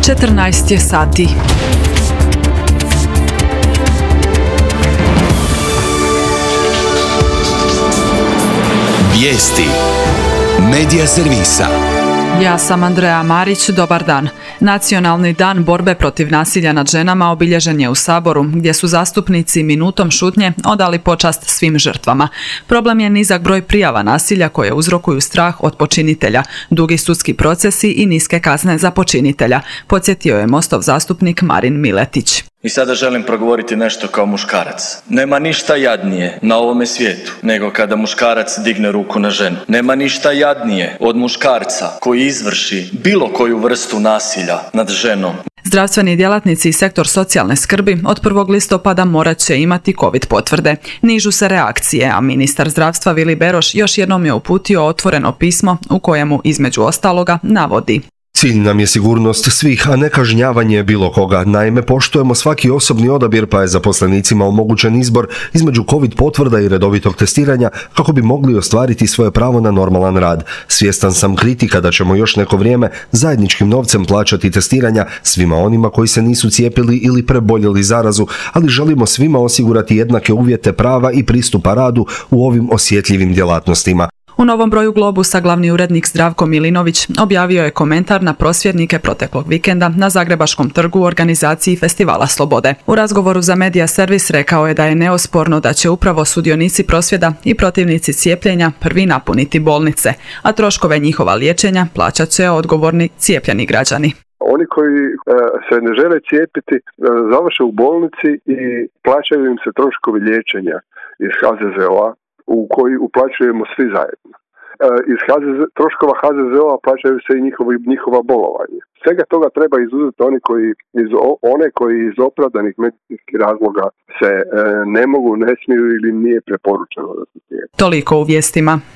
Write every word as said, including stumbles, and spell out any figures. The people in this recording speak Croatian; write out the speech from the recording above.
četrnaest je sati. Vijesti Medija servisa. Ja sam Andreja Marić, dobar dan. Nacionalni dan borbe protiv nasilja nad ženama obilježen je u Saboru, gdje su zastupnici minutom šutnje odali počast svim žrtvama. Problem je nizak broj prijava nasilja koje uzrokuju strah od počinitelja, dugi sudski procesi i niske kazne za počinitelja, podsjetio je Mostov zastupnik Marin Miletić. I sada želim progovoriti nešto kao muškarac. Nema ništa jadnije na ovome svijetu nego kada muškarac digne ruku na ženu. Nema ništa jadnije od muškarca koji izvrši bilo koju vrstu nasilja nad ženom. Zdravstveni djelatnici i sektor socijalne skrbi od prvog listopada morat će imati COVID potvrde. Nižu se reakcije, a ministar zdravstva Vili Beroš još jednom je uputio otvoreno pismo u kojemu, između ostaloga, navodi: Cilj nam je sigurnost svih, a ne kažnjavanje bilo koga. Naime, poštujemo svaki osobni odabir, pa je zaposlenicima omogućen izbor između COVID potvrda i redovitog testiranja kako bi mogli ostvariti svoje pravo na normalan rad. Svjestan sam kritika da ćemo još neko vrijeme zajedničkim novcem plaćati testiranja svima onima koji se nisu cijepili ili preboljeli zarazu, ali želimo svima osigurati jednake uvjete prava i pristupa radu u ovim osjetljivim djelatnostima. U novom broju Globusa glavni urednik Zdravko Milinović objavio je komentar na prosvjednike proteklog vikenda na Zagrebačkom trgu u organizaciji Festivala Slobode. U razgovoru za Medija servis rekao je da je neosporno da će upravo sudionici prosvjeda i protivnici cijepljenja prvi napuniti bolnice, a troškove njihova liječenja plaćat će odgovorni cijepljeni građani. Oni koji e, se ne žele cijepiti e, završe u bolnici i plaćaju im se troškovi liječenja iz H Z Z O-a, u koji uplaćujemo svi zajedno. E, iz H Z Z, troškova H Z Z O-a plaćaju se i njihovi, njihova bolovanja. Svega toga treba izuzeti oni koji, iz, one koji iz opravdanih medicinskih razloga se e, ne mogu, ne smiju ili nije preporučeno da se cijepe. Toliko u vijestima.